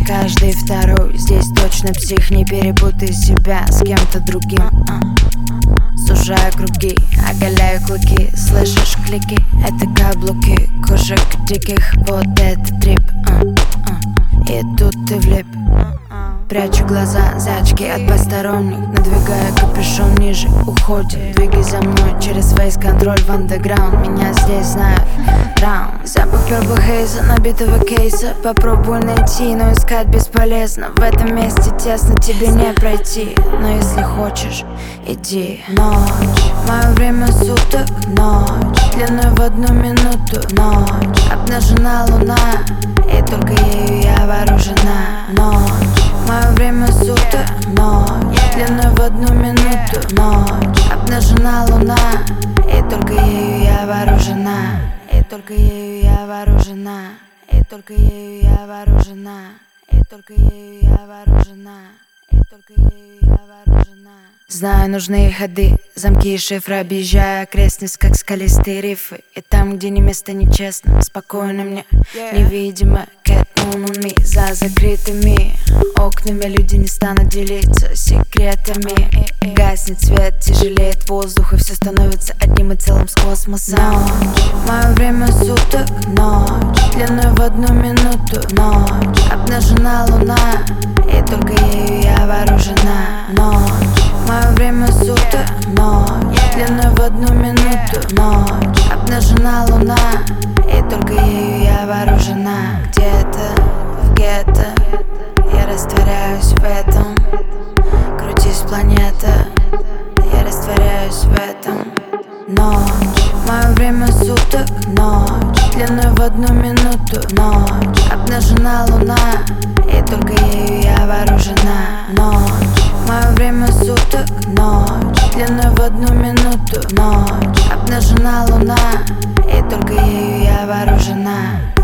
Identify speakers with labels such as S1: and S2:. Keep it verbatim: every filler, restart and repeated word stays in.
S1: каждый второй здесь точно псих. Не перепутай себя с кем-то другим. Сужаю круги, оголяю клыки. Слышишь клики? Это каблуки кошек диких. Вот это трип. И тут ты влип. Прячу глаза за очки от посторонних, надвигая капюшон ниже, уходит. Двигай за мной через фейс-контроль в андеграунд. Меня здесь знают раунд. Запах Purple Haze, набитого кейса. Попробую найти, но искать бесполезно. В этом месте тесно, тебе не пройти. Но если хочешь, иди. Ночь, мое время суток. Ночь, длиной в одну минуту. Ночь, обнажена луна, и только ею я вооружена. Ночь, мое время суток. Ночь, длиной в одну минуту. Ночь, обнажена луна, и только ею я вооружена. И только ею я вооружена. И только ею я вооружена. И только ею я вооружена. И только ею я вооружена. Знаю нужные ходы, замки и шифры. Объезжая окрестность, как скалистые рифы. И там, где не место нечестно, спокойно мне невидимо. Cat moon on me. За закрытыми окнами люди не станут делиться секретами. Гаснет свет, тяжелеет воздух, и все становится одним и целым с космосом. Ночь, мое время суток. Ночь, длиной в одну минуту. Ночь, обнажена луна, и только ею я вооружена. Ночь, мое время суток. Ночь, длиной в одну минуту. Ночь, обнажена луна, и только ею я вооружена. Где-то в гетто я растворяюсь в этом. Крутись, планета, я растворяюсь в этом. Ночь, мое время суток. Ночь, длиной в одну минуту. Ночь, обнажена луна, и только ею я вооружена. Ночь, мое время суток. Ночь, длиной в одну минуту. Ночь, обнажена луна, и только ею я вооружена.